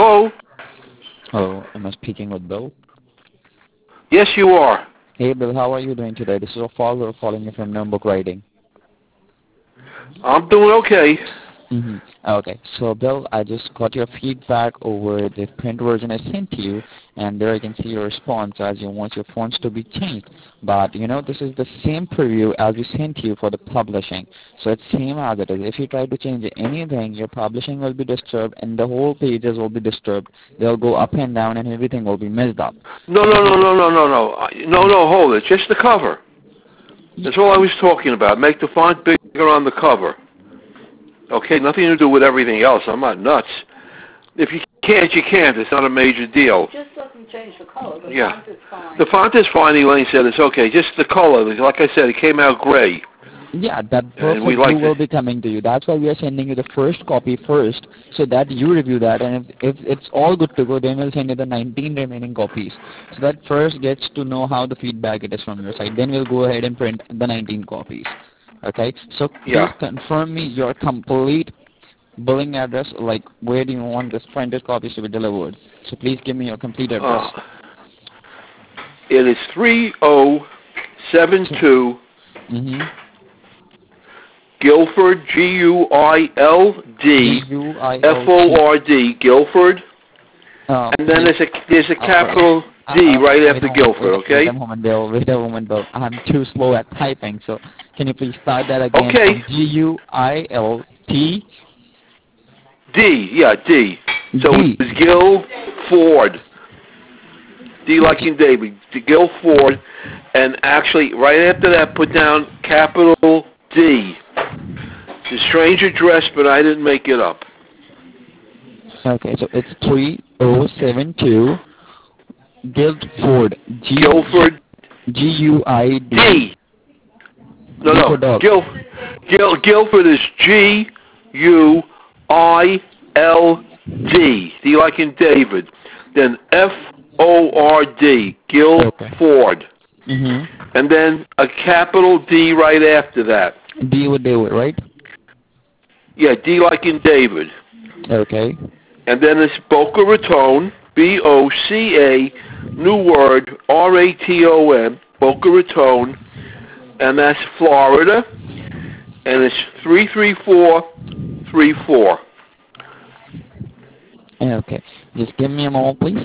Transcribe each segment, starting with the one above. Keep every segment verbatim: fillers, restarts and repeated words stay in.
Hello? Hello, am I speaking with Bill? Yes, you are. Hey Bill, how are you doing today? This is a follower calling you from Notebook Writing. I'm doing okay. Mm-hmm. Okay, so Bill, I just got your feedback over the print version I sent to you, and there I can see your response as you want your fonts to be changed. But you know, this is the same preview as we sent to you for the publishing. So it's same as it is. If you try to change anything, your publishing will be disturbed and the whole pages will be disturbed. They'll go up and down and everything will be messed up. No, So no, this no, is no, no, no, no. I- No, no, hold it. Just the cover. the... That's all I was talking about. Make the font bigger on the cover. Okay, nothing to do with everything else. I'm not nuts. If you can't, you can't. It's not a major deal. It just doesn't change the color. The Yeah. font is fine. The font is fine. Elaine said it's okay. Just the color. Like I said, it came out gray. Yeah, that And we perfect blue liked it. will be coming to you. That's why we are sending you the first copy first, so that you review that, and if, if it's all good to go, then we'll send you the nineteen remaining copies. So that first gets to know how the feedback it is from your side. Then we'll go ahead and print the nineteen copies. Okay, so please Yeah. confirm me your complete billing address, like where do you want this printed copies to be delivered. So please give me your complete address. Uh, it is three oh seven two Mm-hmm. Guilford, G U I L D F O G-U-I-L-T. R D, Guilford. Uh, And then please. there's a there's a Uh, wait, capital uh, D uh, right wait after a moment, Guilford, wait, wait okay? a moment, Bill, wait a moment, Bill. I'm too slow at typing, so can you please start that again Okay. from G U I L T D, yeah, D. So D. it's Gil Ford. D like in David. Gil Ford. And actually, right after that, put down capital D. It's a strange address, but I didn't make it up. Okay, so it's three oh seven two Guildford, G Guilford G U I D, D. No, D no. for dog. Gil, Gil, Guilford is G U I L D. D like in David. Then F O R D. Okay. Guilford. Mhm. And then a capital D right after that. D with David, right? Yeah, D like in David. Okay. And then it's Boca Raton, B O C A, new word, R A T O N, Boca Raton, and that's Florida, and it's three three four three four. Okay. Just give me a moment, please.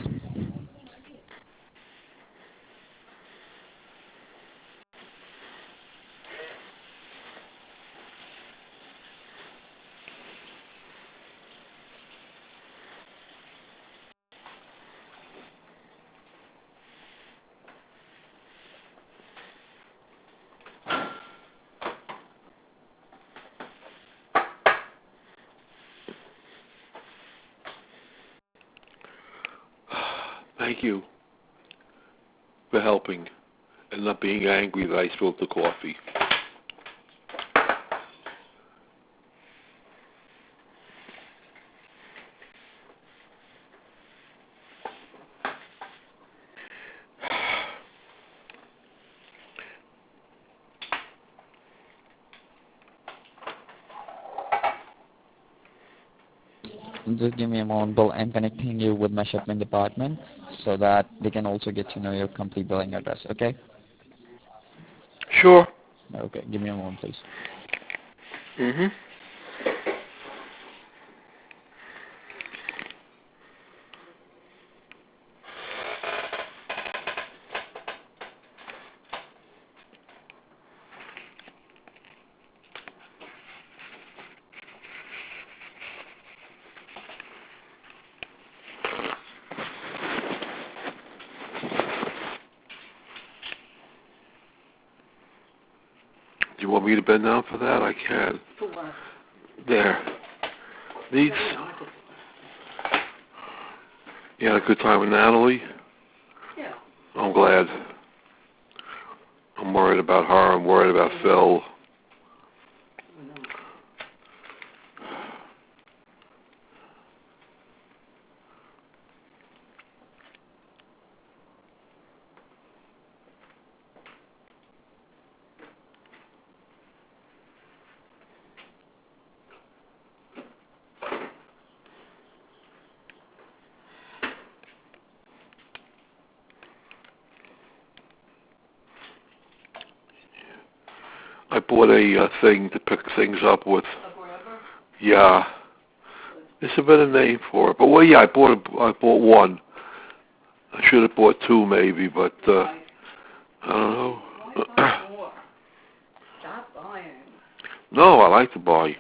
Thank you for helping and not being angry that I spilled the coffee. Just give me a moment, Bill. I'm connecting you with my shipment department so that they can also get to know your complete billing address, okay? Sure. Okay, give me a moment, please. Mhm. Do you want me to bend down for that? I can. For what? There. These. You had a good time with Natalie? Yeah. I'm glad. I'm worried about her. I'm worried about Phil. I bought a uh, thing to pick things up with. Yeah. There's a better name for it. But, well, yeah, I bought a, I bought one. I should have bought two maybe, but uh, I don't know. Stop buying. No, I like to buy.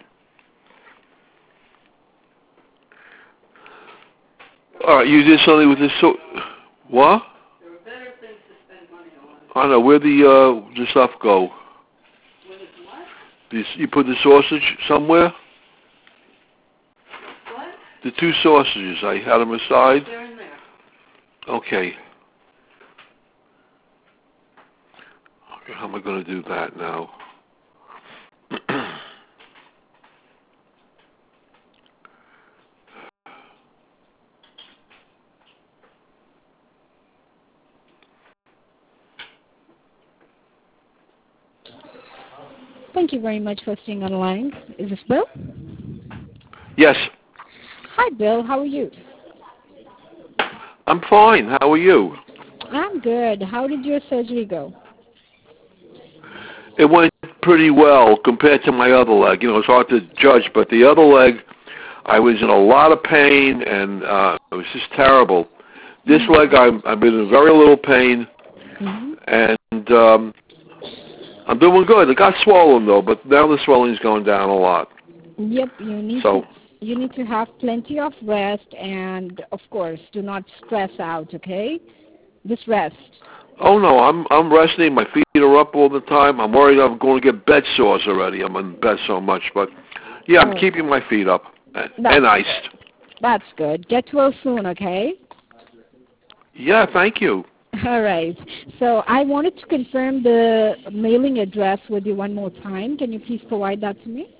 All right, you did something with this. So, what? There are better things to spend money on. I know. Where'd the, uh, the stuff go? Where the what? This, you put the sausage somewhere? What? The two sausages, I had them aside. They're in there. Okay. Okay, how am I going to do that now? Thank you very much for staying on the line. Is this Bill? Yes. Hi, Bill. How are you? I'm fine. How are you? I'm good. How did your surgery go? It went pretty well compared to my other leg. You know, it's hard to judge, but the other leg, I was in a lot of pain, and uh, it was just terrible. This mm-hmm. leg, I'm, I'm in very little pain, mm-hmm. and um, I'm doing good. It got swollen, though, but now the swelling's going down a lot. Yep, you need so, to you need to have plenty of rest, and, of course, do not stress out, okay? Just rest. Oh, no, I'm I'm resting. My feet are up all the time. I'm worried I'm going to get bed sores already. I'm in bed so much. But, yeah, I'm oh. keeping my feet up and, and iced. Good. That's good. Get well soon, okay? Yeah, thank you. All right. So I wanted to confirm the mailing address with you one more time. Can you please provide that to me?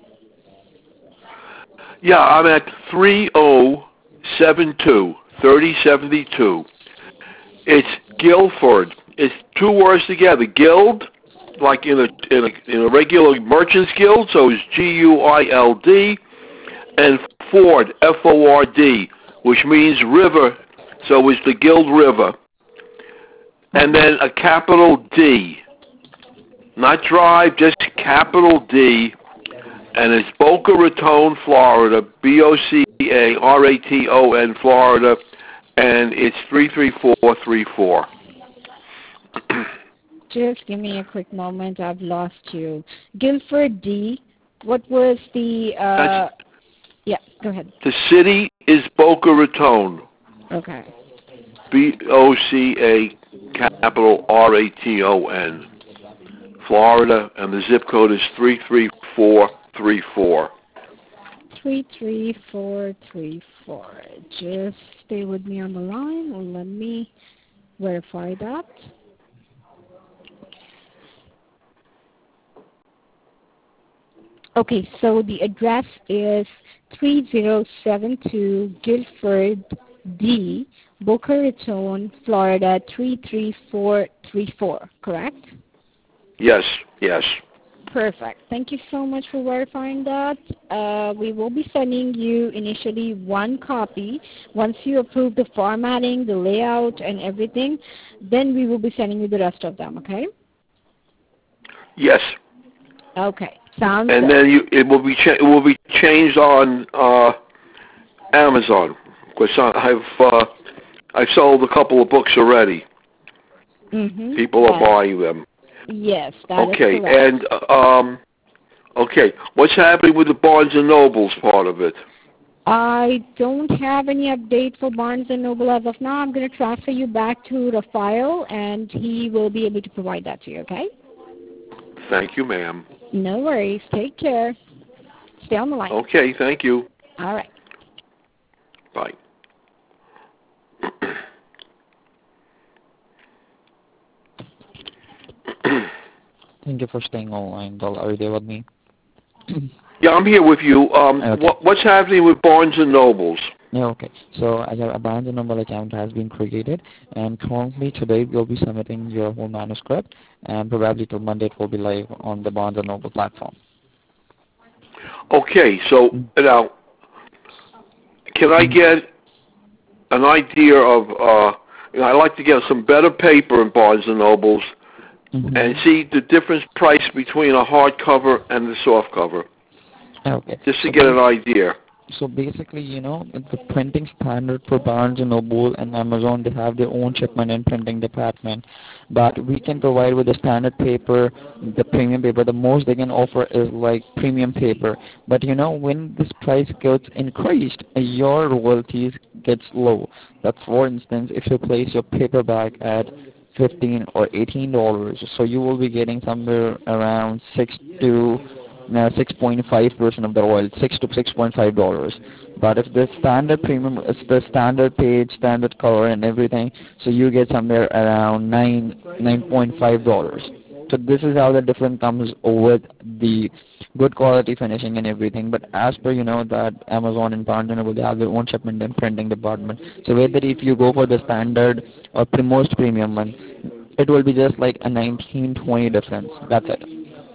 Yeah, I'm at three oh seven two, thirty seventy-two. It's Guilford. It's two words together. Guild, like in a in a in a regular merchant's guild, so it's G U I L D, and Ford, F O R D, which means river, so it's the Guild River. And then a capital D. Not drive, just capital D. And it's Boca Raton, Florida, B O C A R A T O N, Florida, and it's three three four three four. Just give me a quick moment. I've lost you. Guilford D. What was the... Uh, yeah, go ahead. The city is Boca Raton. Okay. B O C A capital R A T O N, Florida, and the zip code is three three four three four. three three four three four. Just stay with me on the line and let me verify that. Okay, so the address is three oh seven two Guilford D, Boca Raton, Florida, three three four three four, correct? Yes, yes. Perfect. Thank you so much for verifying that. Uh, we will be sending you initially one copy. Once you approve the formatting, the layout, and everything, then we will be sending you the rest of them, okay? Yes. Okay. Sounds and good. then you, it will be cha- it will be changed on uh, Amazon. Because I've uh, I've sold a couple of books already. Mm-hmm. People are yes. buying them. Yes, that okay, is correct. and um, okay, what's happening with the Barnes and Nobles part of it? I don't have any update for Barnes and Noble as of now. I'm going to transfer you back to Rafael, and he will be able to provide that to you. Okay? Thank you, ma'am. No worries. Take care. Stay on the line. Okay, thank you. All right. Bye. Thank you for staying online. Bill, are you there with me? Yeah, I'm here with you. Um, okay. what, what's happening with Barnes and Nobles? Yeah, okay. So as a Barnes and Noble account has been created, and currently today we'll be submitting your whole manuscript, and probably till Monday it will be live on the Barnes and Noble platform. Okay, so now, can I get an idea of? Uh, you know, I'd like to get some better paper in Barnes and Nobles Mm-hmm. and see the difference price between a hardcover and the soft cover, Okay. just to So get an idea. So basically, you know, it's the printing standard for Barnes and Noble and Amazon. They have their own shipment and printing department, but we can provide with the standard paper, the premium paper. The most they can offer is like premium paper. But you know, when this price gets increased, your royalties gets low. That, for instance, if you place your paperback at fifteen or eighteen dollars, so you will be getting somewhere around six to now six point five percent of the oil, six to six point five dollars. But if the standard premium is the standard page, standard color, and everything, so you get somewhere around nine nine point five dollars. So this is how the difference comes with the good quality finishing and everything. But as per you know that Amazon and Barnes and Noble, they have their own shipment and printing department. So whether if you go for the standard or pre- most premium one, it will be just like a nineteen twenty difference. That's it.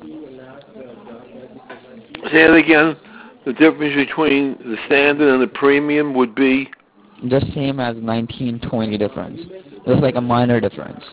Say it again. The difference between the standard and the premium would be. Just same as nineteen twenty difference. Just like a minor difference.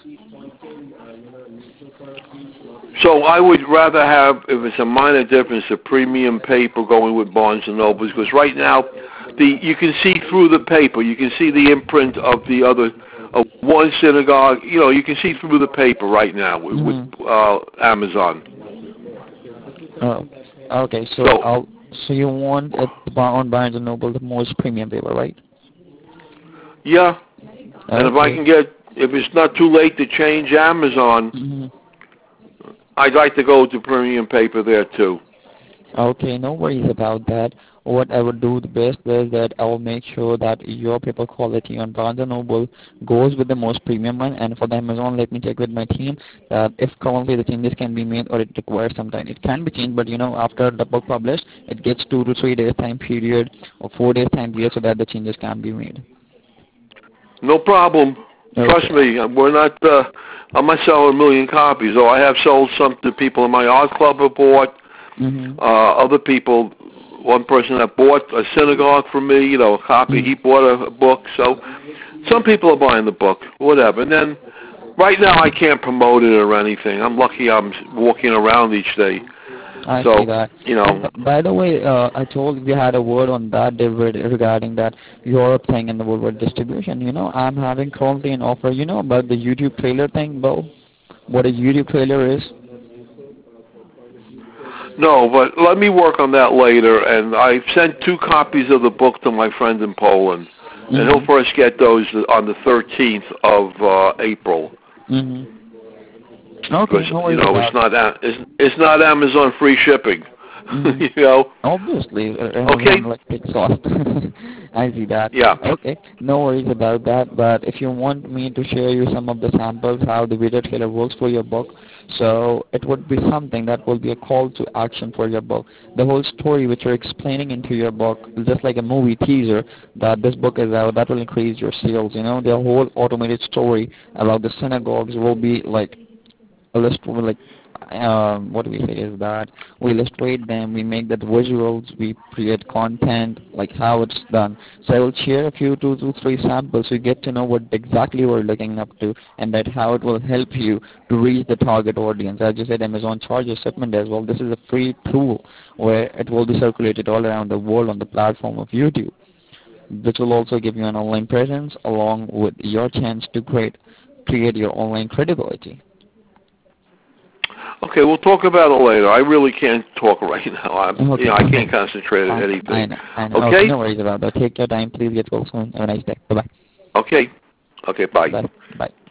So I would rather have, if it's a minor difference, a premium paper going with Barnes and Noble, because right now, the you can see through the paper. You can see the imprint of the other, of one synagogue. You know, you can see through the paper right now with, Mm-hmm. with uh, Amazon. Oh, okay. So, So- I'll, so you want it on Barnes and Noble the most premium paper, right? Yeah, and if I Okay. can get, if it's not too late to change Amazon, Mhm. I'd like to go to premium paper there too. Okay, no worries about that. What I would do the best is that I will make sure that your paper quality on Barnes and Noble goes with the most premium one, and for the Amazon, let me check with my team that if currently the changes can be made or it requires some time. It can be changed, but you know, after the book published, it gets two to three days time period or four days time period so that the changes can be made. No problem. Trust Okay. me, we're not. Uh, I'm not selling a million copies, though. I have sold some to people in my art club have bought. Mm-hmm. Uh, other people, one person that bought a synagogue from me, you know, a copy. Mhm. He bought a, a book. So some people are buying the book, whatever. And then right now I can't promote it or anything. I'm lucky I'm walking around each day. I So, see that. you know. And b- by the way, uh, I told we had a word on that, David, regarding that Europe thing and the worldwide distribution. You know, I'm having currently an offer. You know about the YouTube trailer thing, Bo? What a YouTube trailer is? No, but let me work on that later. And I've sent two copies of the book to my friend in Poland. And he'll Mhm. first get those on the thirteenth of uh, April. Mhm. Okay, Because, no you worries know, about it's not a- it's, it's not Amazon free shipping. Mhm. You know. Obviously, uh, Okay. Amazon like takes off. I see that. Yeah. Okay, no worries about that. But if you want me to share you some of the samples how the video trailer works for your book, so it would be something that will be a call to action for your book. The whole story which you're explaining into your book is just like a movie teaser that this book is out. That will increase your sales. You know, the whole automated story about the synagogues will be like illustrate like um, what do we say is that we illustrate them, we make that visuals, we create content, like how it's done. So I will share a few two to three samples so you get to know what exactly we're looking up to and that how it will help you to reach the target audience. As you said, Amazon charges shipment as well. This is a free tool where it will be circulated all around the world on the platform of YouTube, which will also give you an online presence along with your chance to create create your online credibility. Okay, we'll talk about it later. I really can't talk right now. I'm, Okay. you know, I can't concentrate on I, anything. I know. I know. Okay? No worries about that. Take your time. Please get well soon. Have a nice day. Bye-bye. Okay. Okay, bye. Bye. Bye.